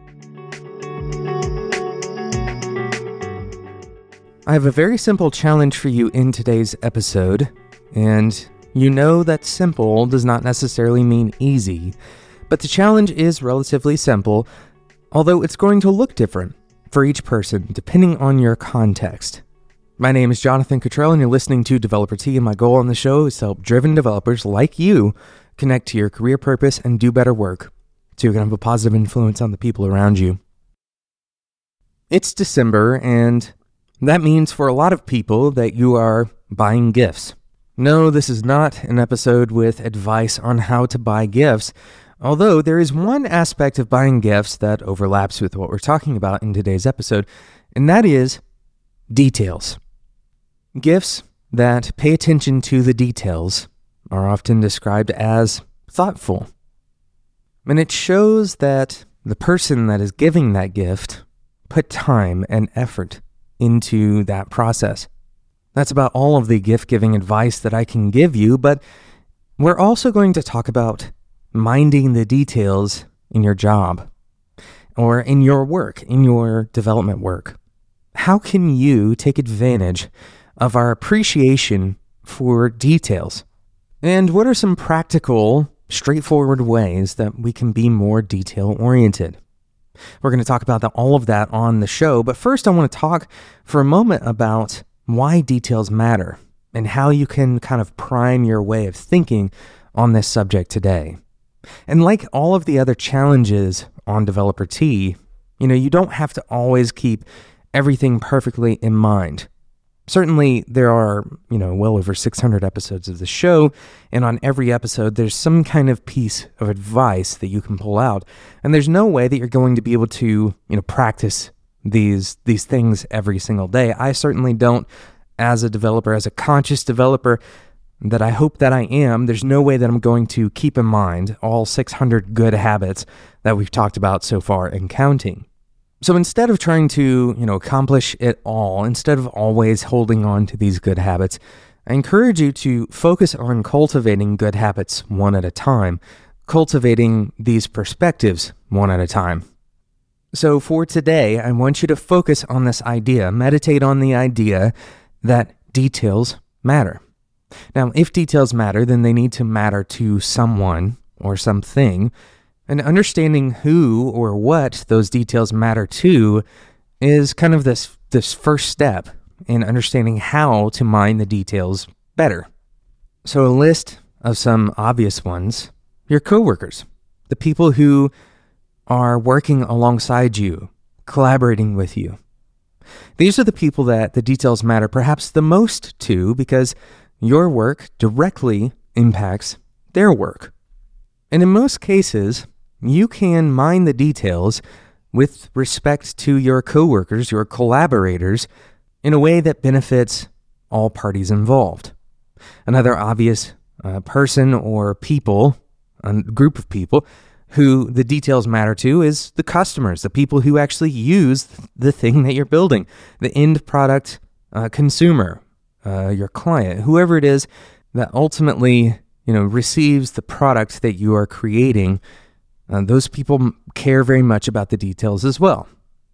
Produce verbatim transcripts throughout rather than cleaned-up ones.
I have a very simple challenge for you in today's episode, and you know that simple does not necessarily mean easy, but the challenge is relatively simple, although it's going to look different for each person depending on your context. My name is Jonathan Cottrell, and you're listening to Developer Tea, and my goal on the show is to help driven developers like you connect to your career purpose and do better work so you can have a positive influence on the people around you. It's December, and that means for a lot of people that you are buying gifts. No, this is not an episode with advice on how to buy gifts, although there is one aspect of buying gifts that overlaps with what we're talking about in today's episode, and that is details. Gifts that pay attention to the details are often described as thoughtful. And it shows that the person that is giving that gift put time and effort into that process. That's about all of the gift-giving advice that I can give you, but we're also going to talk about minding the details in your job or in your work, in your development work. How can you take advantage of our appreciation for details? And what are some practical, straightforward ways that we can be more detail-oriented? We're going to talk about the, all of that on the show, but first I want to talk for a moment about why details matter and how you can kind of prime your way of thinking on this subject today. And like all of the other challenges on Developer Tea, you know, you don't have to always keep everything perfectly in mind. Certainly, there are, you know, well over six hundred episodes of the show, and on every episode, there's some kind of piece of advice that you can pull out, and there's no way that you're going to be able to, you know, practice these these things every single day. I certainly don't, as a developer, as a conscious developer that I hope that I am, there's no way that I'm going to keep in mind all six hundred good habits that we've talked about so far and counting. So instead of trying to, you know, accomplish it all, instead of always holding on to these good habits, I encourage you to focus on cultivating good habits one at a time, cultivating these perspectives one at a time. So for today, I want you to focus on this idea, meditate on the idea that details matter. Now, if details matter, then they need to matter to someone or something. And understanding who or what those details matter to is kind of this, this first step in understanding how to mine the details better. So a list of some obvious ones: your coworkers, the people who are working alongside you, collaborating with you. These are the people that the details matter perhaps the most to, because your work directly impacts their work. And in most cases, you can mine the details with respect to your coworkers, your collaborators, in a way that benefits all parties involved. Another obvious uh, person or people, a group of people, who the details matter to is the customers, the people who actually use the thing that you're building, the end product uh, consumer, uh, your client, whoever it is that ultimately, you know, receives the product that you are creating. Uh, those people care very much about the details as well.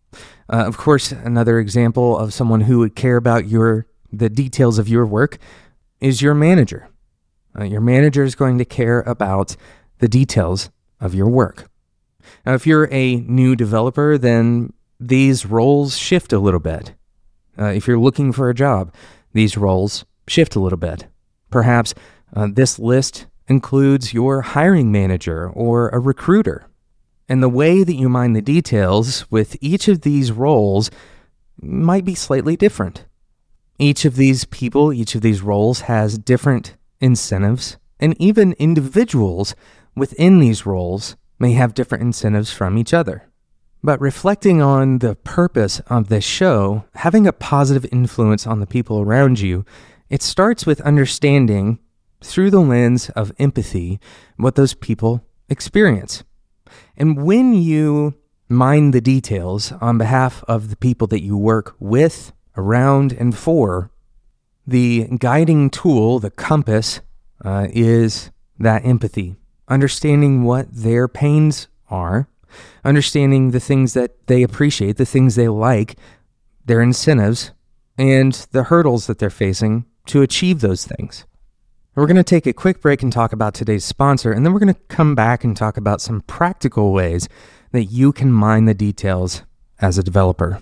Uh, of course, another example of someone who would care about your the details of your work is your manager. Uh, your manager is going to care about the details of your work. Now, if you're a new developer, then these roles shift a little bit. Uh, if you're looking for a job, these roles shift a little bit. Perhaps uh, this list includes your hiring manager or a recruiter. And the way that you mine the details with each of these roles might be slightly different. Each of these people, each of these roles has different incentives, and even individuals within these roles may have different incentives from each other. But reflecting on the purpose of this show, having a positive influence on the people around you, it starts with understanding through the lens of empathy what those people experience. And when you mine the details on behalf of the people that you work with, around, and for, the guiding tool, the compass, uh, is that empathy. Understanding what their pains are, understanding the things that they appreciate, the things they like, their incentives, and the hurdles that they're facing to achieve those things. We're going to take a quick break and talk about today's sponsor, and then we're going to come back and talk about some practical ways that you can mine the details as a developer.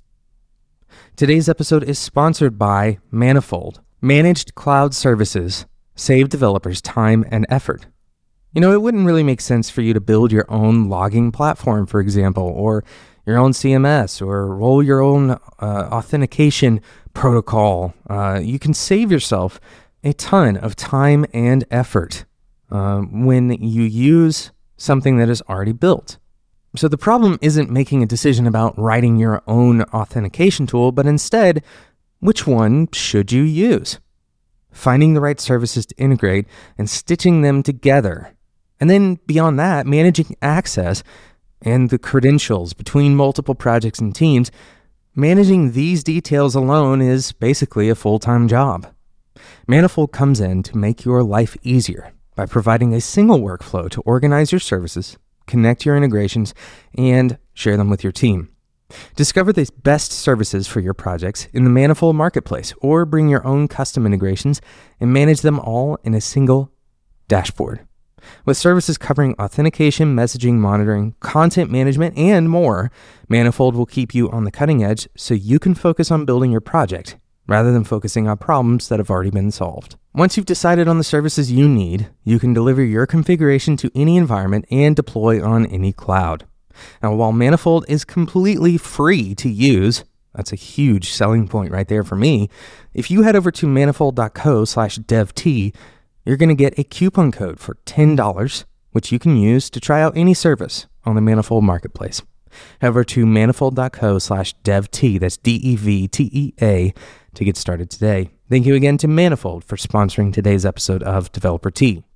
Today's episode is sponsored by Manifold. Managed cloud services save developers time and effort. You know, it wouldn't really make sense for you to build your own logging platform, for example, or your own C M S, or roll your own uh, authentication protocol. Uh, you can save yourself a ton of time and effort uh, when you use something that is already built. So the problem isn't making a decision about writing your own authentication tool, but instead, which one should you use? Finding the right services to integrate and stitching them together. And then beyond that, managing access and the credentials between multiple projects and teams. Managing these details alone is basically a full-time job. Manifold comes in to make your life easier by providing a single workflow to organize your services, connect your integrations, and share them with your team. Discover the best services for your projects in the Manifold Marketplace, or bring your own custom integrations and manage them all in a single dashboard. With services covering authentication, messaging, monitoring, content management, and more, Manifold will keep you on the cutting edge so you can focus on building your project rather than focusing on problems that have already been solved. Once you've decided on the services you need, you can deliver your configuration to any environment and deploy on any cloud. Now, while Manifold is completely free to use, that's a huge selling point right there for me, if you head over to manifold.co slash devt, you're going to get a coupon code for ten dollars, which you can use to try out any service on the Manifold Marketplace. Head over to manifold.co slash devt, that's D E V T E A, to get started today. Thank you again to Manifold for sponsoring today's episode of Developer Tea.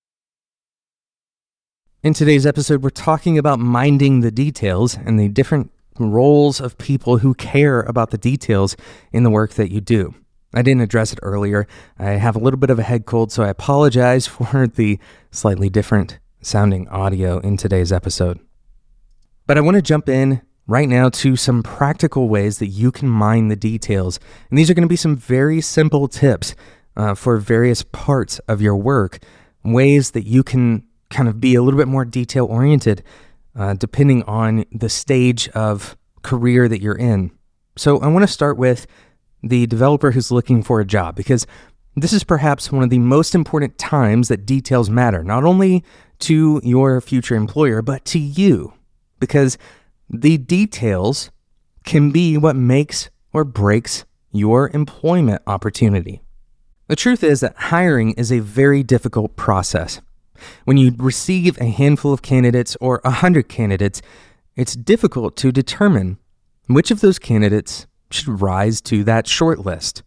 In today's episode, we're talking about minding the details and the different roles of people who care about the details in the work that you do. I didn't address it earlier. I have a little bit of a head cold, so I apologize for the slightly different sounding audio in today's episode. But I want to jump in right now to some practical ways that you can mine the details. And these are going to be some very simple tips uh, for various parts of your work, ways that you can kind of be a little bit more detail-oriented uh, depending on the stage of career that you're in. So I want to start with the developer who's looking for a job, because this is perhaps one of the most important times that details matter, not only to your future employer, but to you, because the details can be what makes or breaks your employment opportunity. The truth is that hiring is a very difficult process. When you receive a handful of candidates or a hundred candidates, it's difficult to determine which of those candidates should rise to that short list.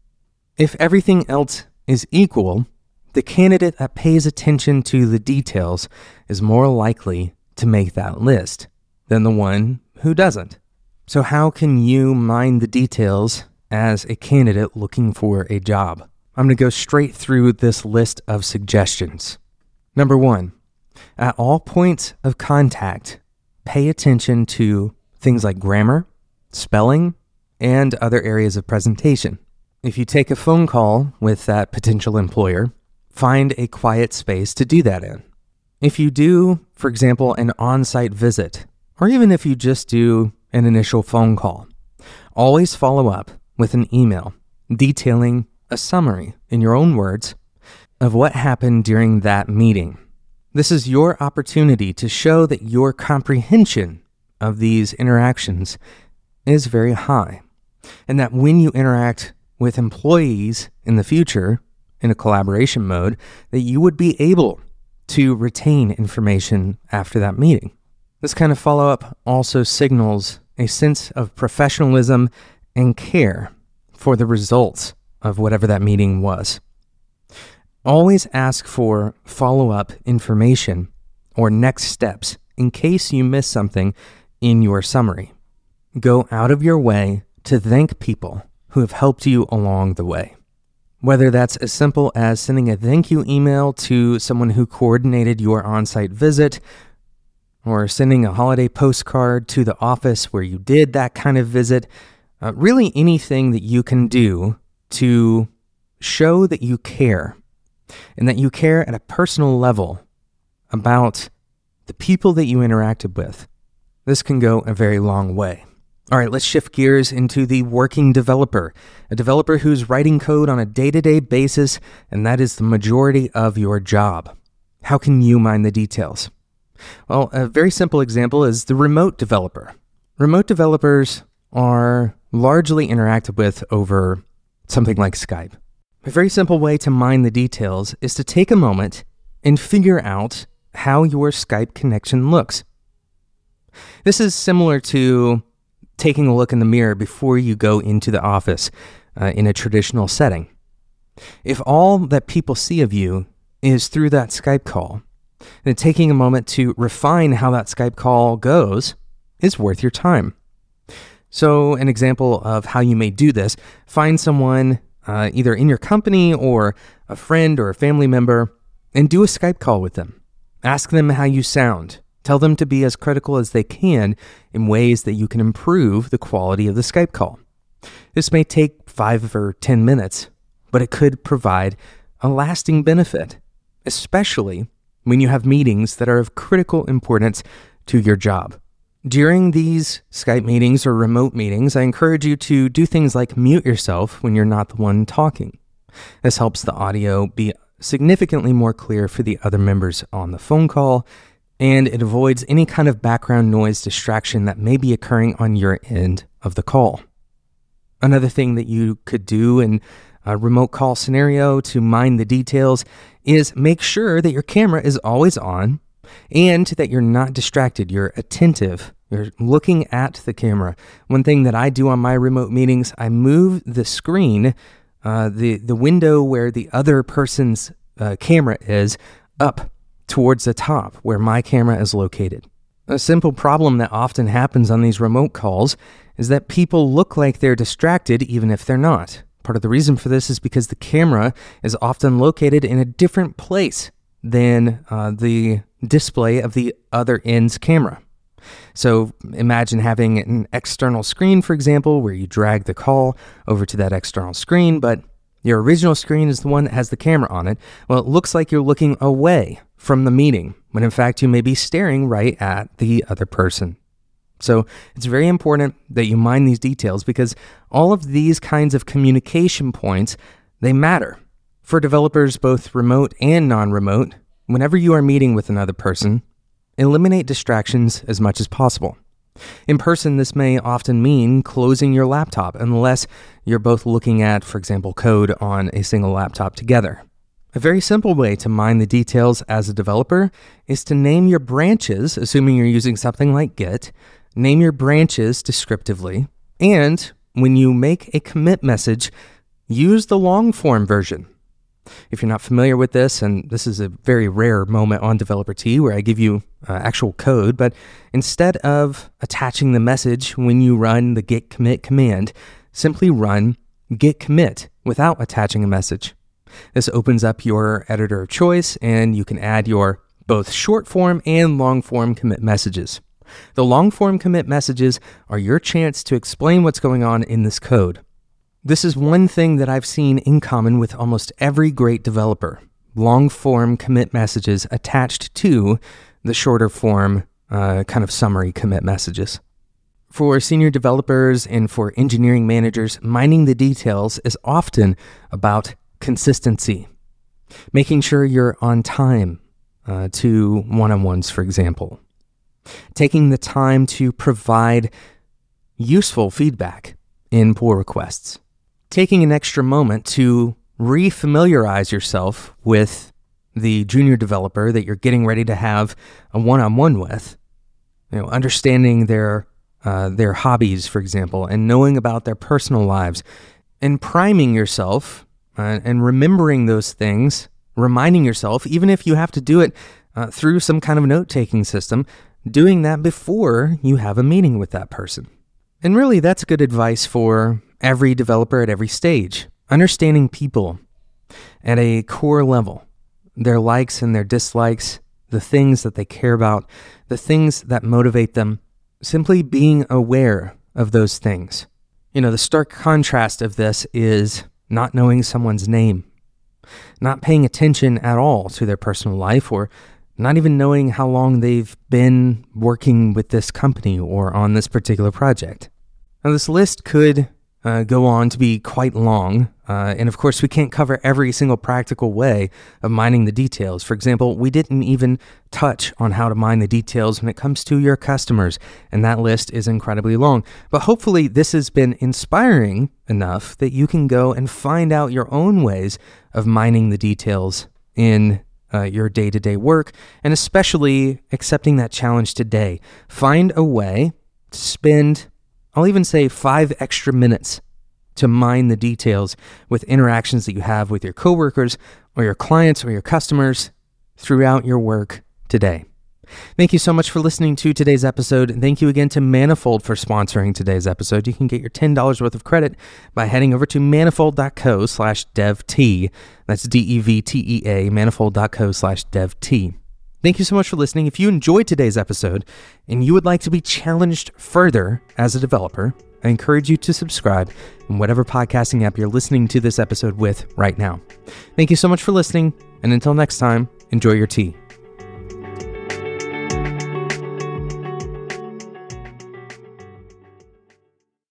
If everything else is equal, the candidate that pays attention to the details is more likely to make that list than the one who doesn't. So how can you mine the details as a candidate looking for a job? I'm going to go straight through this list of suggestions. Number one, at all points of contact, pay attention to things like grammar, spelling, and other areas of presentation. If you take a phone call with that potential employer, find a quiet space to do that in. If you do, for example, an on-site visit, or even if you just do an initial phone call, always follow up with an email detailing a summary in your own words of what happened during that meeting. This is your opportunity to show that your comprehension of these interactions is very high, and that when you interact with employees in the future in a collaboration mode, that you would be able to retain information after that meeting. This kind of follow-up also signals a sense of professionalism and care for the results of whatever that meeting was. Always ask for follow-up information or next steps in case you miss something in your summary. Go out of your way to thank people who have helped you along the way. Whether that's as simple as sending a thank you email to someone who coordinated your on-site visit, or sending a holiday postcard to the office where you did that kind of visit. Uh, really anything that you can do to show that you care and that you care at a personal level about the people that you interacted with. This can go a very long way. All right, let's shift gears into the working developer, a developer who's writing code on a day-to-day basis, and that is the majority of your job. How can you mind the details? Well, a very simple example is the remote developer. Remote developers are largely interacted with over something like Skype. A very simple way to mine the details is to take a moment and figure out how your Skype connection looks. This is similar to taking a look in the mirror before you go into the office uh, in a traditional setting. If all that people see of you is through that Skype call, then taking a moment to refine how that Skype call goes is worth your time. So an example of how you may do this, find someone uh, either in your company or a friend or a family member and do a Skype call with them. Ask them how you sound. Tell them to be as critical as they can in ways that you can improve the quality of the Skype call. This may take five or ten minutes, but it could provide a lasting benefit, especially when you have meetings that are of critical importance to your job. During these Skype meetings or remote meetings, I encourage you to do things like mute yourself when you're not the one talking. This helps the audio be significantly more clear for the other members on the phone call, and it avoids any kind of background noise distraction that may be occurring on your end of the call. Another thing that you could do in a remote call scenario to mine the details is make sure that your camera is always on and that you're not distracted. You're attentive. You're looking at the camera. One thing that I do on my remote meetings, I move the screen, uh, the, the window where the other person's uh, camera is, up towards the top where my camera is located. A simple problem that often happens on these remote calls is that people look like they're distracted even if they're not. Part of the reason for this is because the camera is often located in a different place than uh, the display of the other end's camera. So imagine having an external screen, for example, where you drag the call over to that external screen, but your original screen is the one that has the camera on it. Well, it looks like you're looking away from the meeting, when in fact you may be staring right at the other person. So it's very important that you mind these details because all of these kinds of communication points, they matter. For developers both remote and non-remote, whenever you are meeting with another person, eliminate distractions as much as possible. In person, this may often mean closing your laptop unless you're both looking at, for example, code on a single laptop together. A very simple way to mine the details as a developer is to name your branches, assuming you're using something like Git. Name your branches descriptively, and when you make a commit message, use the long form version. If you're not familiar with this, and this is a very rare moment on Developer Tea where I give you uh, actual code, but instead of attaching the message when you run the git commit command, simply run git commit without attaching a message. This opens up your editor of choice, and you can add your both short form and long form commit messages. The long-form commit messages are your chance to explain what's going on in this code. This is one thing that I've seen in common with almost every great developer. Long-form commit messages attached to the shorter form uh, kind of summary commit messages. For senior developers and for engineering managers, mining the details is often about consistency. Making sure you're on time uh, to one-on-ones, for example. Taking the time to provide useful feedback in pull requests. Taking an extra moment to re-familiarize yourself with the junior developer that you're getting ready to have a one-on-one with. You know, understanding their uh, their hobbies, for example, and knowing about their personal lives, and priming yourself uh, and remembering those things, reminding yourself, even if you have to do it uh, through some kind of note-taking system, doing that before you have a meeting with that person. And really, that's good advice for every developer at every stage. Understanding people at a core level, their likes and their dislikes, the things that they care about, the things that motivate them, simply being aware of those things. You know, the stark contrast of this is not knowing someone's name, not paying attention at all to their personal life, or not even knowing how long they've been working with this company or on this particular project. Now, this list could uh, go on to be quite long, uh, and of course, we can't cover every single practical way of mining the details. For example, we didn't even touch on how to mine the details when it comes to your customers, and that list is incredibly long. But hopefully, this has been inspiring enough that you can go and find out your own ways of mining the details in Uh, your day-to-day work, and especially accepting that challenge today. Find a way to spend, I'll even say five extra minutes to mine the details with interactions that you have with your coworkers or your clients or your customers throughout your work today. Thank you so much for listening to today's episode. And thank you again to Manifold for sponsoring today's episode. You can get your ten dollars worth of credit by heading over to manifold.co slash devt. That's D E V T E A, manifold.co slash devt. Thank you so much for listening. If you enjoyed today's episode and you would like to be challenged further as a developer, I encourage you to subscribe in whatever podcasting app you're listening to this episode with right now. Thank you so much for listening. And until next time, enjoy your tea.